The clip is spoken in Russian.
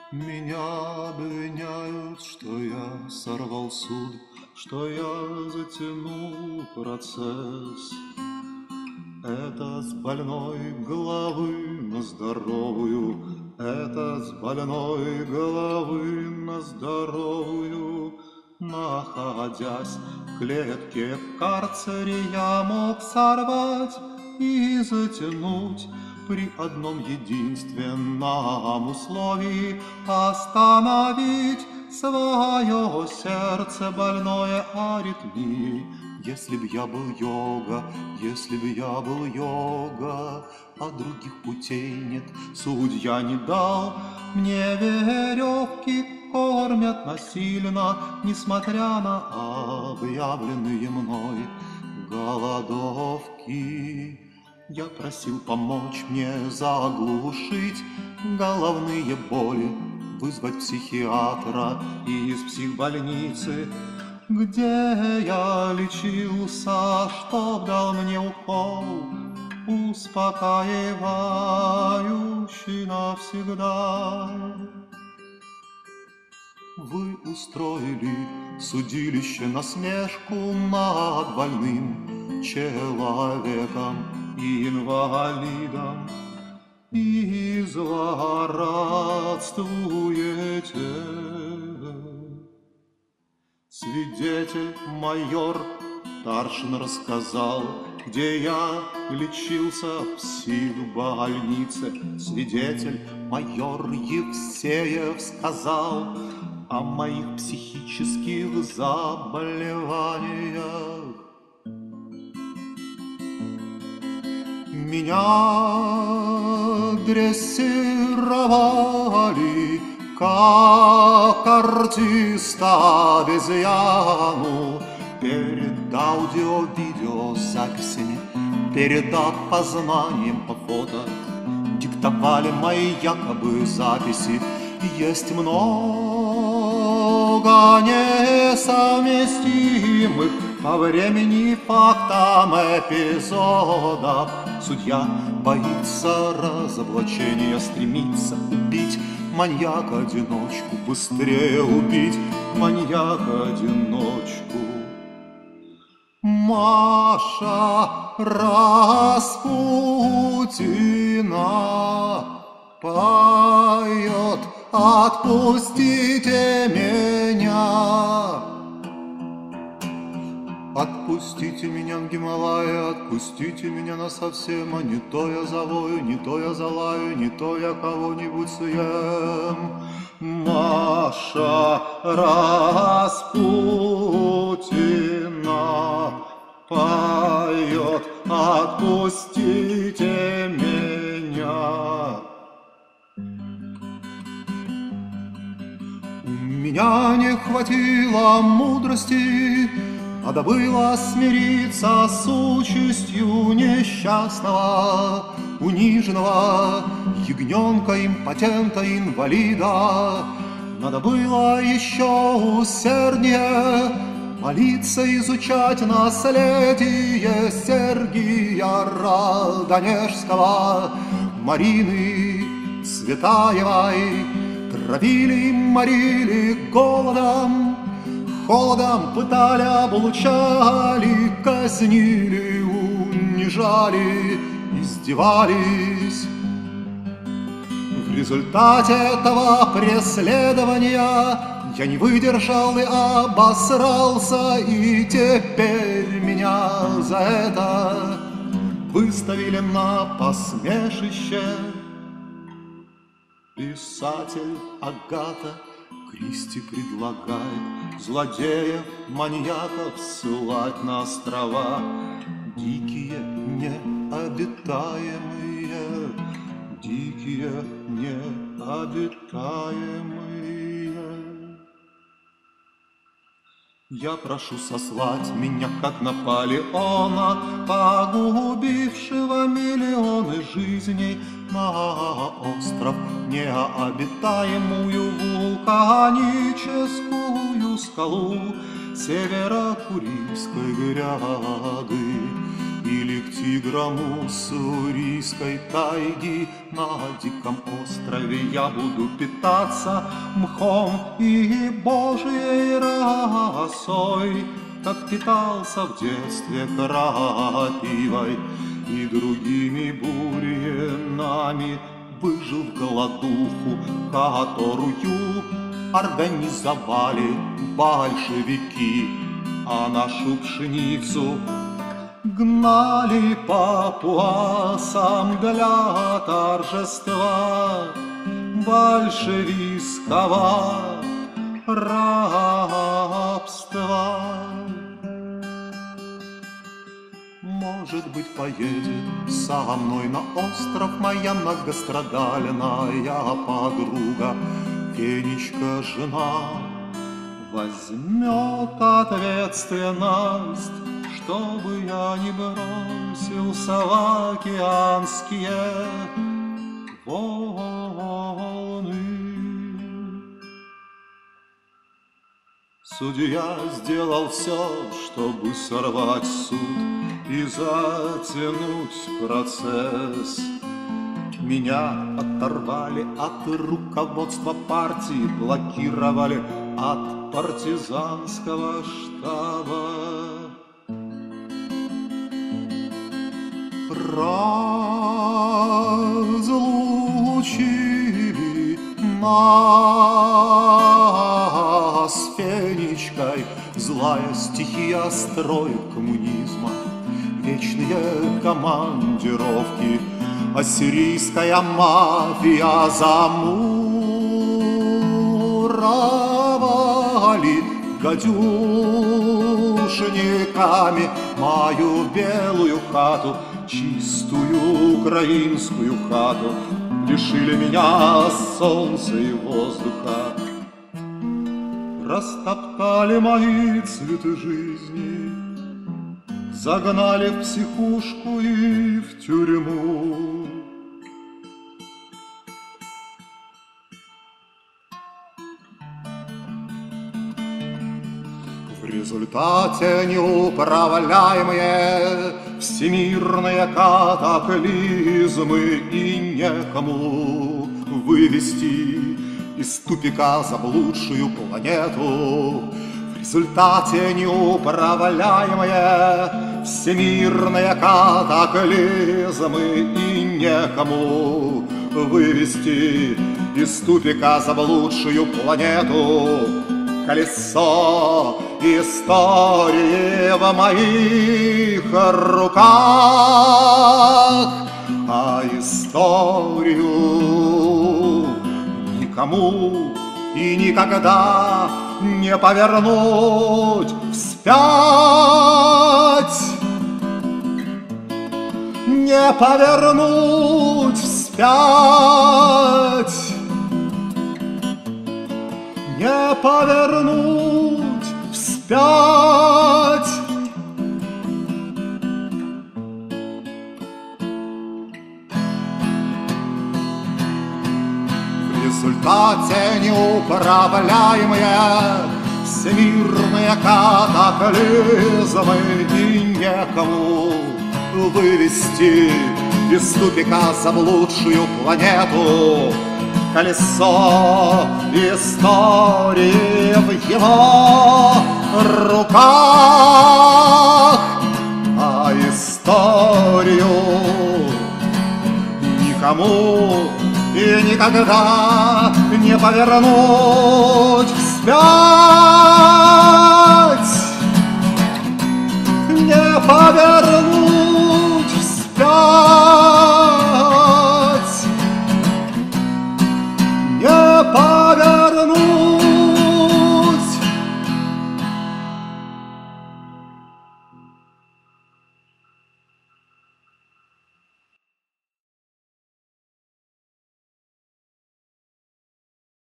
Меня обвиняют, что я сорвал суд, что я затянул процесс. Это с больной головы на здоровую, это с больной головы на здоровую. Находясь в клетке в карцере, я мог сорвать и затянуть при одном единственном условии: остановить свое сердце, больное аритмией. Если б я был йога, если б я был йога, а других путей нет, судья не дал. Мне веревки кормят насильно, несмотря на объявленные мной голодовки. Я просил помочь мне заглушить головные боли, вызвать психиатра из психбольницы, где я лечился, чтоб дал мне укол, успокаивающий навсегда. Вы устроили судилище насмешку над больным человеком и инвалидом, и злорадствуете. Свидетель майор Таршин рассказал, где я лечился в психбольнице. Свидетель майор Евсеев сказал о моих психических заболеваниях. Меня дрессировали как артиста обезьяну перед аудио-видеозаписями, перед опознанием по фото. Диктовали мои якобы записи. Есть много несовместимых по времени, фактам, эпизодов. Судья боится разоблачения, стремится убить маньяка-одиночку, быстрее убить маньяка-одиночку. Маша Распутина поет: отпустите меня. Отпустите меня в Гималая, отпустите меня насовсем, а не то я завою, не то я залаю, не то я кого-нибудь съем. Маша Распутина поет: отпустите меня. У меня не хватило мудрости, надо было смириться с участью несчастного, униженного ягненка, импотента, инвалида. Надо было еще усерднее молиться, изучать наследие Сергия Радонежского, Марины Цветаевой. Травили, морили голодом, холодом пытали, облучали, казнили, унижали, издевались. В результате этого преследования я не выдержал и обосрался, и теперь меня за это выставили на посмешище. Писатель Агата Кристи предлагает злодеев, маньяков ссылать на острова дикие, необитаемые, дикие, необитаемые. Я прошу сослать меня, как Наполеона, погубившего миллионы жизней, на остров необитаемую, вулканическую скалу Северо-Курильской гряды. или к тиграм уссурийской тайги. На диком острове я буду питаться мхом и Божьей росой, как питался в детстве крапивой и другими бурьянами. Выжил голодуху, которую организовали большевики, а нашу пшеницу гнали папуасам для торжества большевистского рабства. Может быть, поедет со мной на остров моя многострадальная подруга Фенечка, жена. Возьмет ответственность, чтобы я не бросился в океанские волны. Судья сделал все, чтобы сорвать суд и затянуть процесс. Меня оторвали от руководства партии, блокировали от партизанского штаба. Разлучили нас с Фенечкой злая стихия строит коммунизма. Вечные командировки, ассирийская мафия замуровали гадюшниками мою белую хату, чистую украинскую хату. Лишили меня солнца и воздуха, растоптали мои цветы жизни, загнали в психушку и в тюрьму. В результате неуправляемые всемирные катаклизмы, и некому вывести из тупика заблудшую планету. В результате неуправляемые всемирные катаклизмы, и некому вывести из тупика заблудшую планету. Колесо истории в моих руках, а историю никому и никогда не повернуть вспять, не повернуть вспять, не повернуть вспять. В результате неуправляемые всемирные катаклизмы, и некому вывести из тупика заблудшую планету. Колесо истории в его руках, а историю никому и никогда не повернуть вспять.